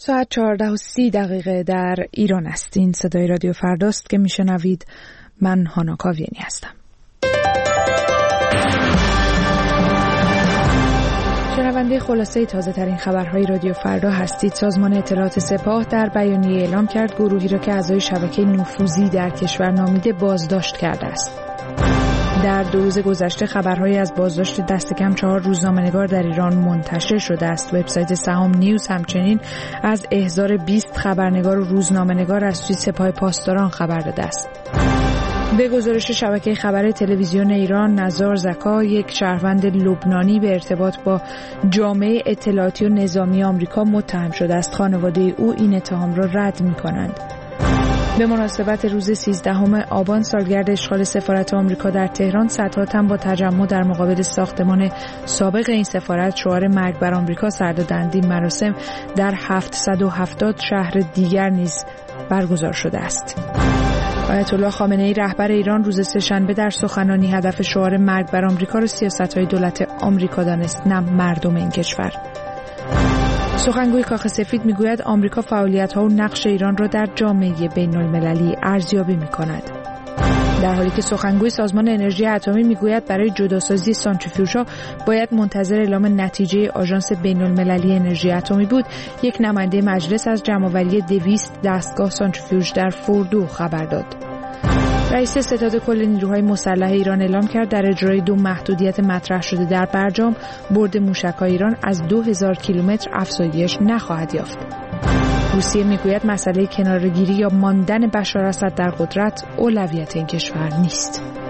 ساعت 14:30 در ایران است. این صدای رادیو فرداست که میشنوید. من هانا کاویانی هستم. شنونده خلاصه تازه ترین خبرهای رادیو فردا هستید. سازمان اطلاعات سپاه در بیانیه اعلام کرد گروهی را که اعضای شبکه نفوذی در کشور نامیده بازداشت کرده است. در 2 روز گذشته خبرهایی از بازداشت دست کم 4 روزنامه‌نگار در ایران منتشر شده است. وبسایت سهام نیوز همچنین از احضار 20 خبرنگار و روزنامه‌نگار از سوی سپاه پاسداران خبر داده است. به گزارش شبکه خبر تلویزیون ایران، نزار زکا، یک شهروند لبنانی به ارتباط با جامعه اطلاعاتی و نظامی آمریکا متهم شده است. خانواده او این اتهام را رد می‌کنند. به مناسبت روز 13 آبان سالگرد اشغال سفارت آمریکا در تهران، صدها تن با تجمع در مقابل ساختمان سابق این سفارت شعار مرگ بر آمریکا سر دادند. این مراسم در 770 شهر دیگر نیز برگزار شده است. آیت الله خامنه‌ای رهبر ایران روز سه‌شنبه در سخنرانی هدف شعار مرگ بر آمریکا را سیاست‌های دولت آمریکا دانست، نه مردم این کشور. سخنگوی کاخ سفید میگوید آمریکا فعالیت‌ها و نقش ایران را در جامعه بین‌المللی ارزیابی می‌کند. در حالی که سخنگوی سازمان انرژی اتمی میگوید برای جداسازی سانتریفیوژها باید منتظر اعلام نتیجه آژانس بین‌المللی انرژی اتمی بود، یک نماینده مجلس از جمع‌آوری 200 دستگاه سانتریفیوژ در فوردو خبر داد. رئیس ستاد کل نیروهای مسلح ایران اعلام کرد در اجرای 2 محدودیت مطرح شده در برجام، برد موشک‌های ایران از 2000 کیلومتر افزایش نخواهد یافت. روسیه میگوید مسئله کناره‌گیری یا ماندن بشار اسد در قدرت اولویت این کشور نیست.